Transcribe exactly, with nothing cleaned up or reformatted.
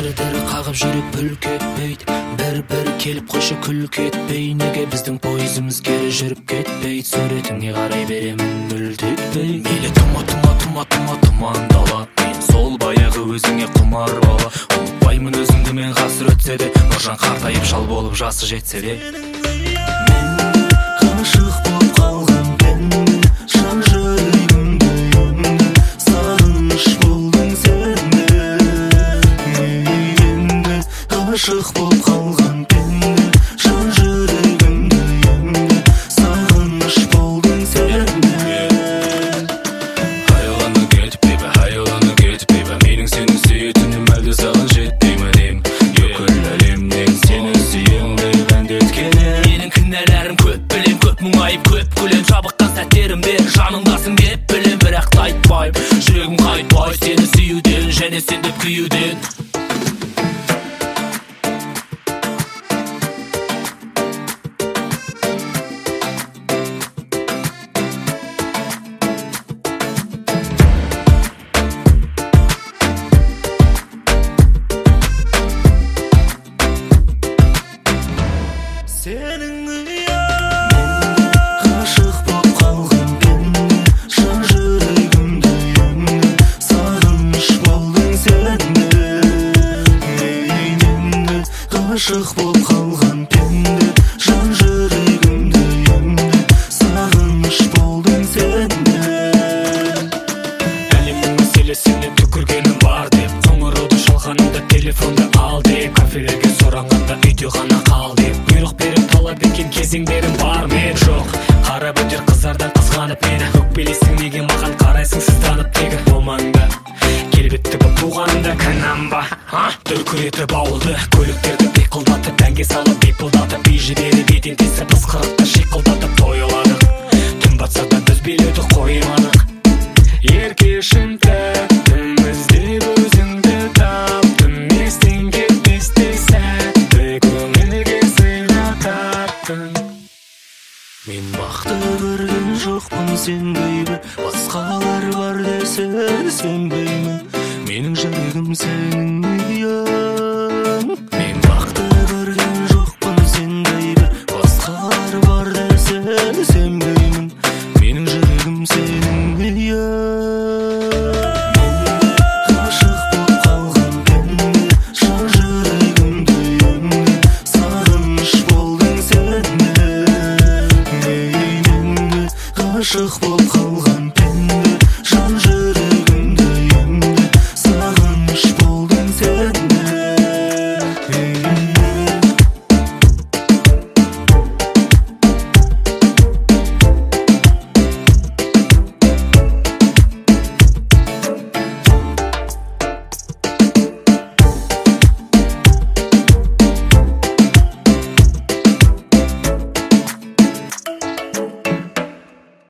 дір-дір қағып жүрек бүлк етпейді, бір-бір келіп қойшы күлк етпей. Неге біздің пойызымыз кері жүріп кетпейді, суретіңе қарай беремін мүлт етпей. Мейлі тұма тұма тұма тұма тұмандала, мен сол баяғы өзіңе құмар бала. Ұмытпаймын өзіңді мен ғасыр өтсе де, нұржан қартайып шал болып жасы жетсе де. Мен ғашық болып қалған пенде, жан жүрегімді енді сағыныш болдың сен де. Мен енді ғашық болып қалған пенде, жан жүрегімді енді сағыныш болдың сен де. Аяулана кетіп бейбі, аяулана кетіп бейбі, менің сені сүйетінім әлде саған жетпей ме деймін. Бүкіл әлемнен сені сүйем деп әндеткені. Менің кінәләрім көп білем, көп мұңайып көп күлем. Жабыққан сәттерімде жаныңдасың деп білем, бірақ та айтпайым, жүрегім қайтпай сені сүюден және сен деп күюден. Сенің ғашық болып қалған пенде, жан жүрегімді енді сағыныш болдың сен де. Мен енді ғашық болып қалған пенде, жан жүрегімді енді сағыныш болдың сен де. Әлемнің мәселесінен түкіргенім бар деп, қоңырауды шалғанымда телефонды ал деп, кафелерге сұрағанда үйде ғана қал деп, бұйрық беріп талап еткен кезеңдерім бар мен жоқ. Қарап өтер қыздардан қызғанып мені, өкпелесің неге маған қарайсың сызданып тегі. Болмаңда келбетті боп туғанымда кінәм ба? Дүркіретіп ауылды көліктерді пиқылдатып, әнге салып бипылдатып, бей жібері бетен тесіп ысқырықты шиқылдатып тойладық. Түн батса да біз билеуді қоймадық. Еркешін тәттім іздеп өзіңді таптым, естен кетпестей сәтті көңілге сыйға тарттым. Мен бақты көрген жоқпын сенбеймін, басқалар бар десе сенбеймін, менің жүрегім сенің үйің. Мен бақты көрген жоқпын сенбеймін, басқалар бар десе сенбеймін, менің жүрегім сенің үйің. Мен ғашық болып қалған пенде, жан жүрегімді енді сағыныш болдың сен де. Мен енді ғашық